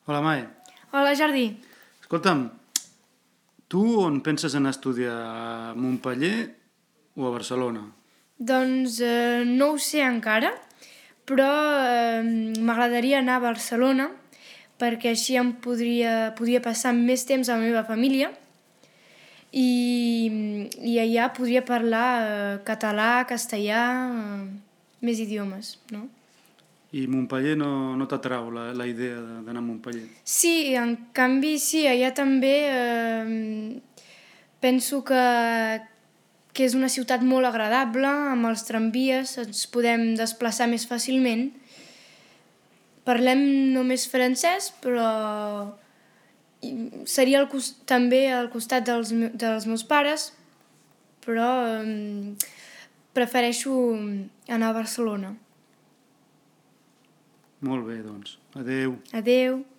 Hola, Mai. Hola, Jordi. Escolta'm, tu on penses anar a estudiar? A Montpeller o a Barcelona? Doncs no ho sé encara, però m'agradaria anar a Barcelona perquè així podria passar més temps amb la meva família i allà podria parlar català, castellà, més idiomes, no? I Montpeller no t'atrau la idea d'anar a Montpeller? Sí, en canvi sí, allà també penso que és una ciutat molt agradable, amb els tramvies ens podem desplaçar més fàcilment. Parlem només francès, però seria també al costat dels meus pares, però prefereixo anar a Barcelona. Molt bé, doncs. Adéu. Adeu.